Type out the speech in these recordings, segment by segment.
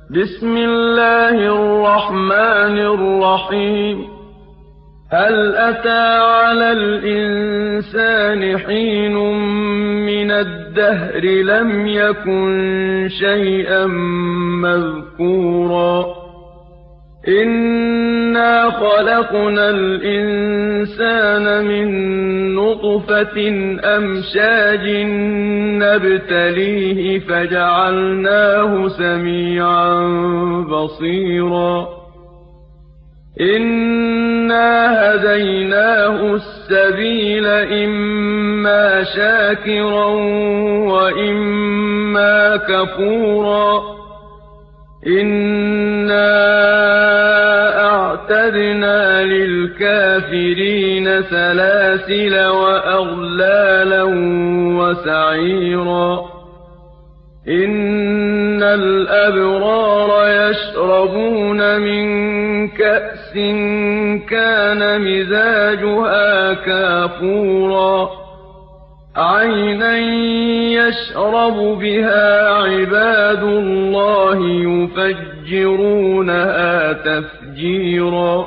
بسم الله الرحمن الرحيم هل أتى على الإنسان حين من الدهر لم يكن شيئا مذكورا إنا خلقنا الإنسان من نطفة أمشاج نبتليه فجعلناه سميعا بصيرا إنا هديناه السبيل إما شاكرا وإما كفورا إنا أعتدنا للكافرين سلاسل وأغلالا وسعيرا إن الأبرار يشربون من كأس كان مزاجها كافورا عينا يشرب بها عباد الله يفجرونها تفجيرا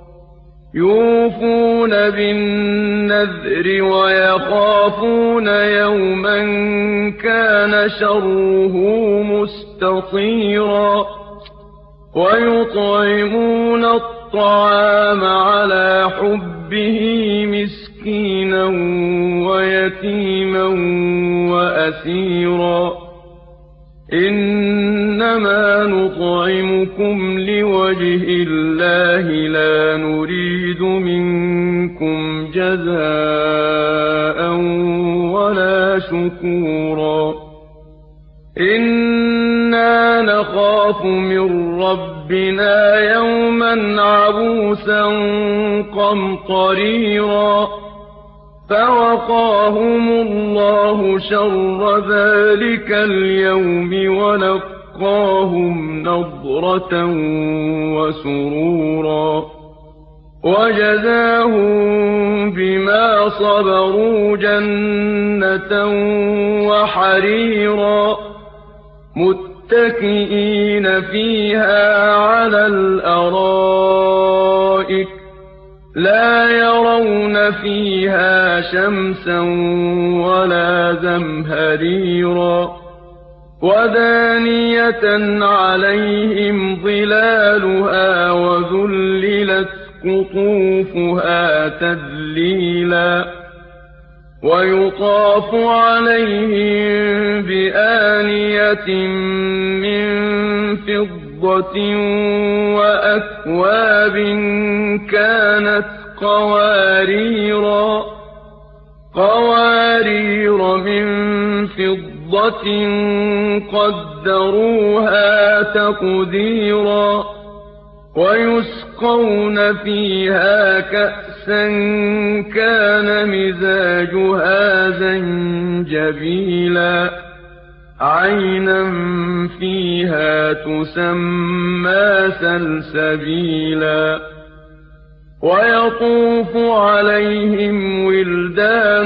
يوفون بالنذر ويخافون يوما كان شره مستطيرا ويطعمون الطعام على حبه مسكينا ويتيما وأسيرا إنما نطعمكم لوجه الله لا نريد منكم جزاء ولا شكورا إنا نخاف من ربنا يوما عبوسا قمطريرا فوقاهم الله شر ذلك اليوم ولقاهم نضرة وسرورا وجزاهم بما صبروا جنة وحريرا متكئين فيها على الأرائك لا يرون فيها شمسا ولا زمهريرا ودانية عليهم ظلالها وذللت قطوفها تذليلا ويطاف عليهم بآنية من فضة وأكواب كانت قوارير من فضة قدروها تقديرا ويسقون فيها كأسا كان مزاجها زنجبيلا عينا فيها تسمى سلسبيلا ويطوف عليهم ولدان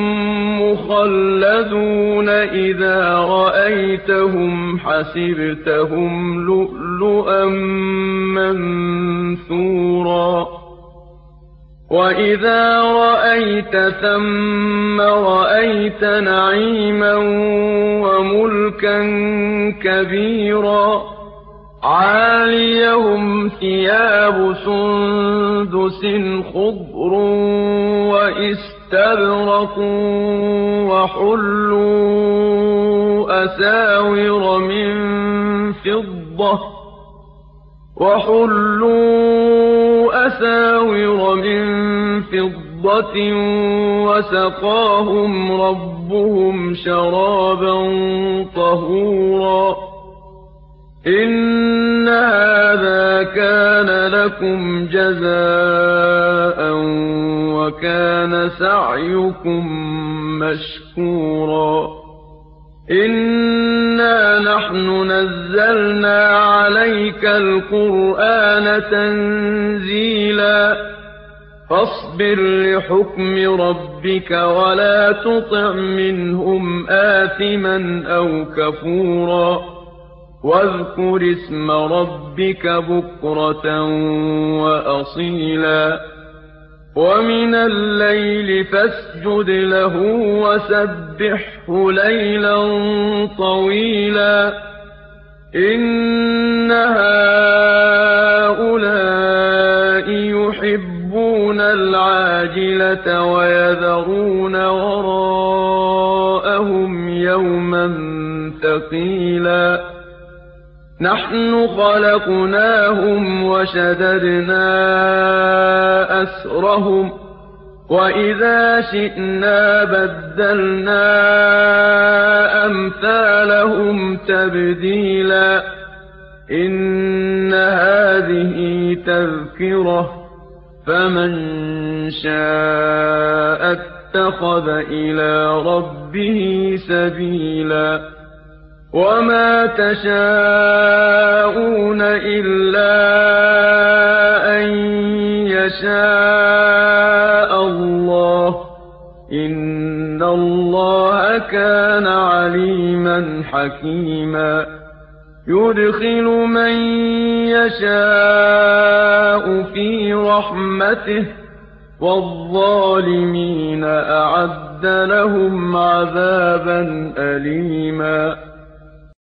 مخلدون إذا رأيتهم حسبتهم لؤلؤا منثورا وإذا رأيت ثم رأيت نعيما وملكا كبيرا عاليهم ثياب سندس خضر واستبرق وحلوا أساور من فضة وسقاهم ربهم شرابا طهورا إن هذا كان لكم جزاء وكان سعيكم مشكورا إنا نحن نزلنا عليك القرآن تنزيلا فاصبر لحكم ربك ولا تطع منهم آثما أو كفورا واذكر اسم ربك بكرة وأصيلا ومن الليل فاسجد له وسبحه ليلا طويلا إن هؤلاء يحبون العاجلة ويذرون وراءهم يوما ثقيلا نحن خلقناهم وشددنا أسرهم وإذا شئنا بدلنا أمثالهم تبديلا إن هذه تذكرة فمن شاء اتخذ إلى ربه سبيلا وما تشاءون إلا أن يشاء الله إن الله كان عليما حكيما يدخل من يشاء في رحمته والظالمين أعد لهم عذابا أليما